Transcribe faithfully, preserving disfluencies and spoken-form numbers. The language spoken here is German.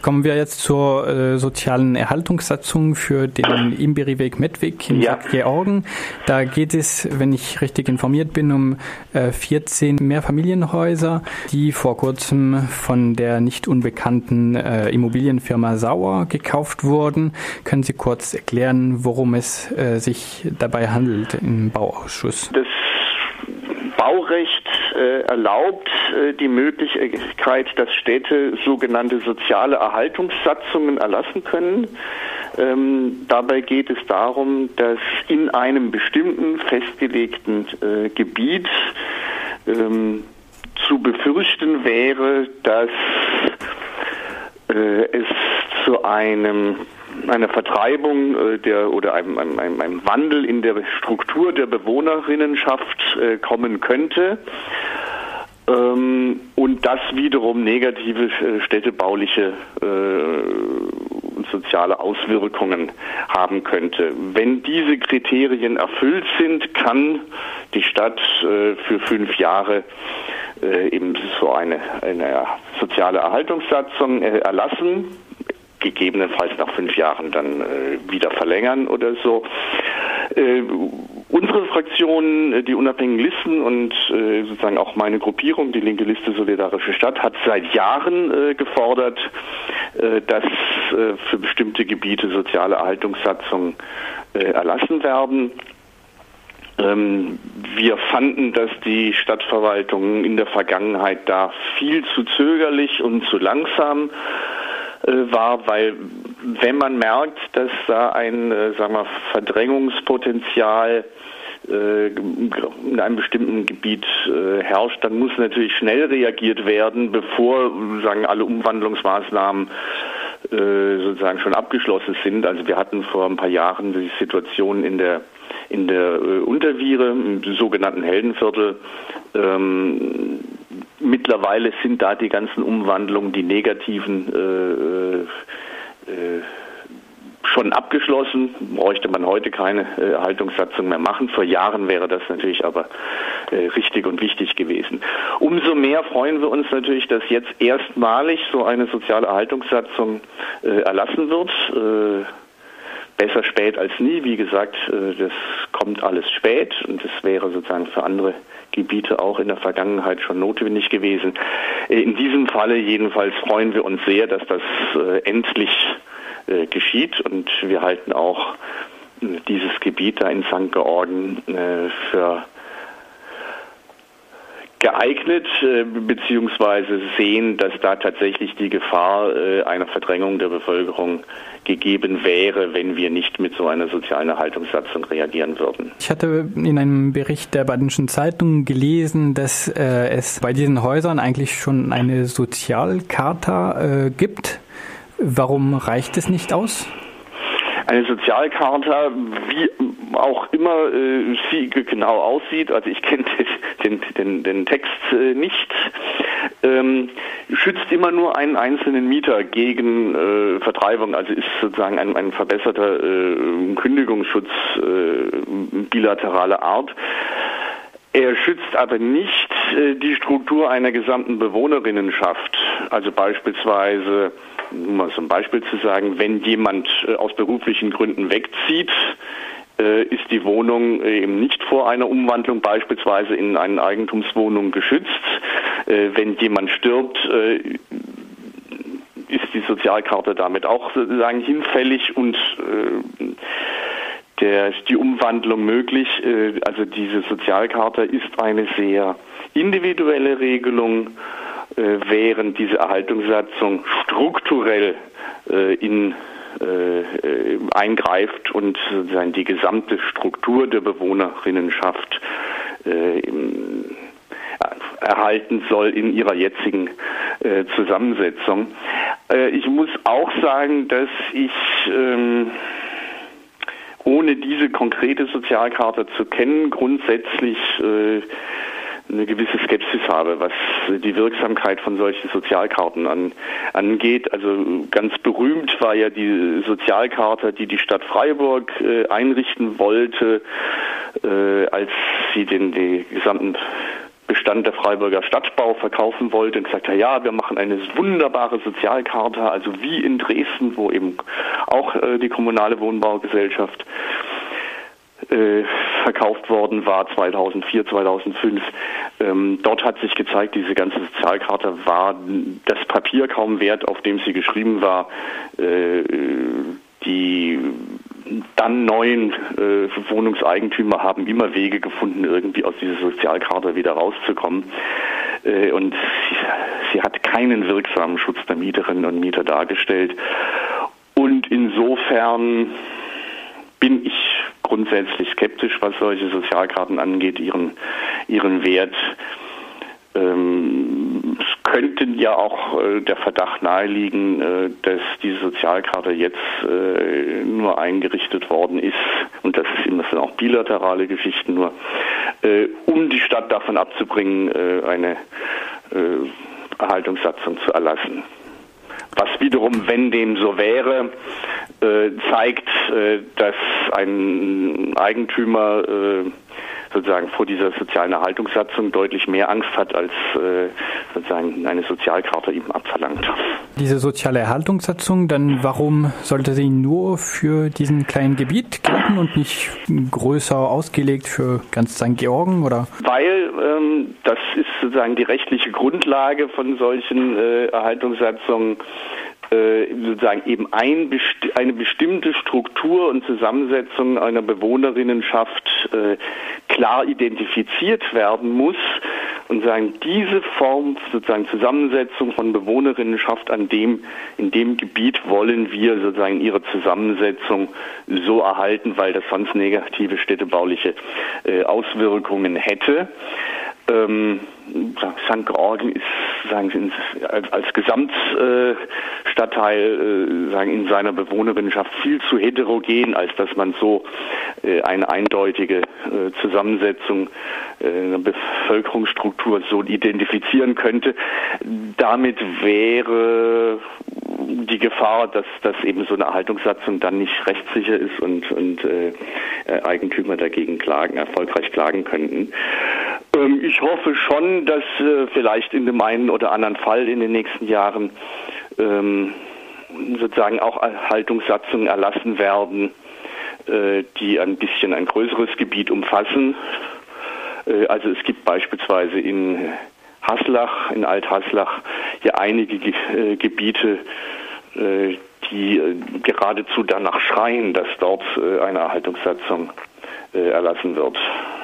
Kommen wir jetzt zur äh, sozialen Erhaltungssatzung für den Imberiweg-Medweg in ja. Sankt Georgen. Da geht es, wenn ich richtig informiert bin, um äh, vierzehn Mehrfamilienhäuser, die vor kurzem von der nicht unbekannten äh, Immobilienfirma Sauer gekauft wurden. Können Sie kurz erklären, worum es äh, sich dabei handelt im Bauausschuss? Das Baurecht äh, erlaubt äh, die Möglichkeit, dass Städte sogenannte soziale Erhaltungssatzungen erlassen können. Ähm, dabei geht es darum, dass in einem bestimmten festgelegten äh, Gebiet ähm, zu befürchten wäre, dass äh, es zu einem einer Vertreibung äh, der oder einem, einem, einem Wandel in der Struktur der Bewohnerinnenschaft äh, kommen könnte ähm, und das wiederum negative äh, städtebauliche äh, und soziale Auswirkungen haben könnte. Wenn diese Kriterien erfüllt sind, kann die Stadt äh, für fünf Jahre äh, eben so eine, eine soziale Erhaltungssatzung äh, erlassen, gegebenenfalls nach fünf Jahren dann äh, wieder verlängern oder so. Äh, unsere Fraktion, äh, die Unabhängigen Listen und äh, sozusagen auch meine Gruppierung, die Linke Liste Solidarische Stadt, hat seit Jahren äh, gefordert, äh, dass äh, für bestimmte Gebiete soziale Erhaltungssatzungen äh, erlassen werden. Ähm, wir fanden, dass die Stadtverwaltung in der Vergangenheit da viel zu zögerlich und zu langsam war, weil wenn man merkt, dass da ein, äh, sagen wir, Verdrängungspotenzial äh, in einem bestimmten Gebiet äh, herrscht, dann muss natürlich schnell reagiert werden, bevor sagen alle Umwandlungsmaßnahmen äh, sozusagen schon abgeschlossen sind. Also wir hatten vor ein paar Jahren die Situation in der in der äh, Unterviere, im sogenannten Heldenviertel. Ähm, mittlerweile sind da die ganzen Umwandlungen, die negativen, äh, äh, schon abgeschlossen. Bräuchte man heute keine äh, Erhaltungssatzung mehr machen. Vor Jahren wäre das natürlich aber äh, richtig und wichtig gewesen. Umso mehr freuen wir uns natürlich, dass jetzt erstmalig so eine soziale Erhaltungssatzung äh, erlassen wird. Äh, Besser spät als nie. Wie gesagt, das kommt alles spät und es wäre sozusagen für andere Gebiete auch in der Vergangenheit schon notwendig gewesen. In diesem Falle jedenfalls freuen wir uns sehr, dass das endlich geschieht und wir halten auch dieses Gebiet da in Sankt Georgen für geeignet, äh, beziehungsweise sehen, dass da tatsächlich die Gefahr äh, einer Verdrängung der Bevölkerung gegeben wäre, wenn wir nicht mit so einer sozialen Erhaltungssatzung reagieren würden. Ich hatte in einem Bericht der Badischen Zeitung gelesen, dass äh, es bei diesen Häusern eigentlich schon eine Sozialcharta äh, gibt. Warum reicht es nicht aus? Eine Sozialcharta, wie auch immer äh, sie genau aussieht, also ich kenne den, den, den Text äh, nicht, ähm, schützt immer nur einen einzelnen Mieter gegen äh, Vertreibung, also ist sozusagen ein, ein verbesserter äh, Kündigungsschutz äh, bilateraler Art. Er schützt aber nicht äh, die Struktur einer gesamten Bewohnerinnenschaft, also beispielsweise, um mal so ein Beispiel zu sagen, wenn jemand äh, aus beruflichen Gründen wegzieht, äh, ist die Wohnung äh, eben nicht vor einer Umwandlung beispielsweise in eine Eigentumswohnung geschützt. Äh, wenn jemand stirbt, äh, ist die Sozialkarte damit auch sozusagen hinfällig und äh, der ist die Umwandlung möglich. Äh, also diese Sozialkarte ist eine sehr individuelle Regelung, während diese Erhaltungssatzung strukturell äh, in, äh, eingreift und sozusagen die gesamte Struktur der Bewohnerinnenschaft äh, im, äh, erhalten soll in ihrer jetzigen äh, Zusammensetzung. Äh, ich muss auch sagen, dass ich ähm, ohne diese konkrete Sozialkarte zu kennen, grundsätzlich äh, eine gewisse Skepsis habe, was die Wirksamkeit von solchen Sozialkarten an, angeht. Also ganz berühmt war ja die Sozialkarte, die die Stadt Freiburg äh, einrichten wollte, äh, als sie den die gesamten Bestand der Freiburger Stadtbau verkaufen wollte und gesagt hat, ja, wir machen eine wunderbare Sozialcharta, also wie in Dresden, wo eben auch äh, die kommunale Wohnbaugesellschaft äh, verkauft worden war, zweitausendvier, zweitausendfünf. Ähm, dort hat sich gezeigt, diese ganze Sozialcharta war das Papier kaum wert, auf dem sie geschrieben war. Äh, die dann neuen äh, Wohnungseigentümer haben immer Wege gefunden, irgendwie aus dieser Sozialcharta wieder rauszukommen. Äh, und sie, sie hat keinen wirksamen Schutz der Mieterinnen und Mieter dargestellt. Und insofern bin ich grundsätzlich skeptisch, was solche Sozialkarten angeht, ihren, ihren Wert. Ähm, es könnte ja auch äh, der Verdacht naheliegen, äh, dass diese Sozialkarte jetzt äh, nur eingerichtet worden ist, und das ist immer so auch bilaterale Geschichten nur, äh, um die Stadt davon abzubringen, äh, eine äh, Erhaltungssatzung zu erlassen. Was wiederum, wenn dem so wäre, äh, zeigt, äh, dass ein Eigentümer äh, sozusagen vor dieser sozialen Erhaltungssatzung deutlich mehr Angst hat, als äh, sozusagen eine Sozialkarte ihm abverlangt. Diese soziale Erhaltungssatzung, dann warum sollte sie nur für diesen kleinen Gebiet gelten und nicht größer ausgelegt für ganz Sankt Georgen, oder? Weil ähm, das ist sozusagen die rechtliche Grundlage von solchen äh, Erhaltungssatzungen, sozusagen eben ein, eine bestimmte Struktur und Zusammensetzung einer Bewohnerinnenschaft äh, klar identifiziert werden muss und sagen, diese Form sozusagen Zusammensetzung von Bewohnerinnenschaft an dem, in dem Gebiet wollen wir sozusagen ihre Zusammensetzung so erhalten, weil das sonst negative städtebauliche äh, Auswirkungen hätte. Ähm, Sankt Georgen ist sagen, als, als Gesamtstadtteil äh, sagen, in seiner Bewohnerinnenschaft viel zu heterogen, als dass man so äh, eine eindeutige äh, Zusammensetzung äh, einer Bevölkerungsstruktur so identifizieren könnte. Damit wäre die Gefahr, dass, dass eben so eine Erhaltungssatzung dann nicht rechtssicher ist und, und äh, Eigentümer dagegen klagen, erfolgreich klagen könnten. Ähm, ich hoffe schon, dass äh, vielleicht in dem einen oder anderen Fall in den nächsten Jahren ähm, sozusagen auch Erhaltungssatzungen erlassen werden, äh, die ein bisschen ein größeres Gebiet umfassen. Äh, also es gibt beispielsweise in Haslach, in Alt-Haslach, ja einige Ge- äh, Gebiete, äh, die äh, geradezu danach schreien, dass dort äh, eine Erhaltungssatzung äh, erlassen wird.